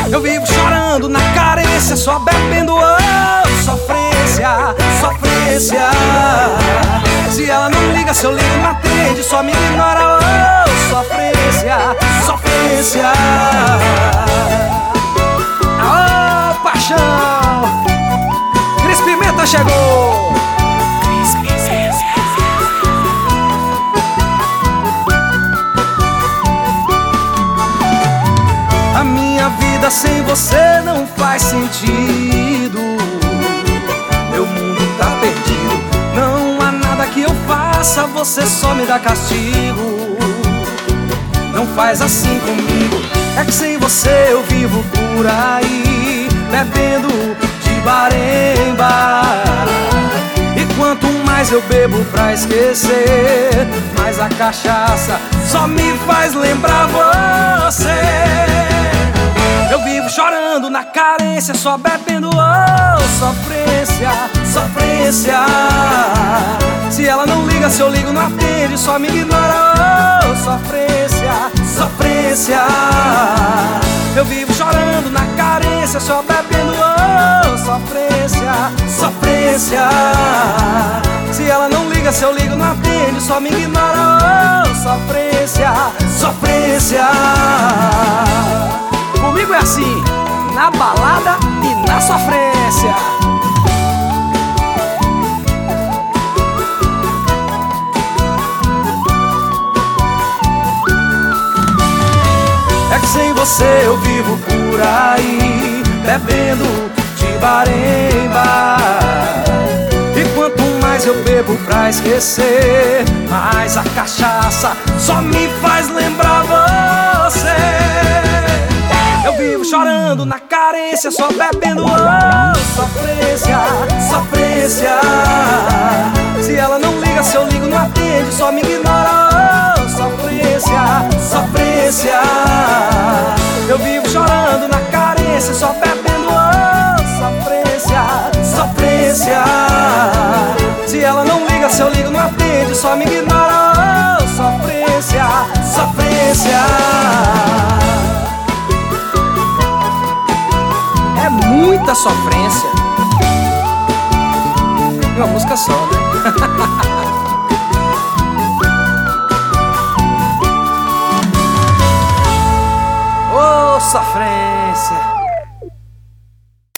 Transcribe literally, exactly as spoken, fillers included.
Eu vivo chorando na carência, só bebendo, oh, sofrência, sofrência. Se ela não liga, se eu ligo não atende, só me ignora, oh, sofrência, sofrência. Oh, paixão, Cris Pimenta chegou. Cris Pimenta. A minha vida sem você não faz sentido. Meu mundo tá perdido. Não há nada que eu faça, você só me dá castigo. Não faz assim comigo, é que sem você eu vivo por aí, bebendo de bar em bar. E quanto mais eu bebo pra esquecer, mais a cachaça só me faz lembrar você. Eu vivo chorando na carência, só bebendo, oh, sofrência, sofrência. Se ela não liga, se eu ligo não atende, só me ignora, oh, sofrência, sofrência. Eu vivo chorando na carência, só bebendo, oh, sofrência, sofrência. Se ela não liga, se eu ligo não atende, só me ignora, oh, sofrência, sofrência. Comigo é assim, na balada e na sofrência. É que sem você eu vivo por aí, bebendo de bar em bar. E quanto mais eu bebo pra esquecer, mais a cachaça só me faz lembrar você. Eu vivo chorando na carência, só bebendo, oh, sofrência, sofrência. Se ela não liga, se eu ligo não atende, só me ignora, oh, sofrência, sofrência. Eu vivo chorando na carência, só bebendo, oh, sofrência, sofrência. Se ela não liga, se eu ligo não atende, só me ignora, oh, sofrência, sofrência. É muita sofrência. Uma música só, né? Ô, oh, sofrência.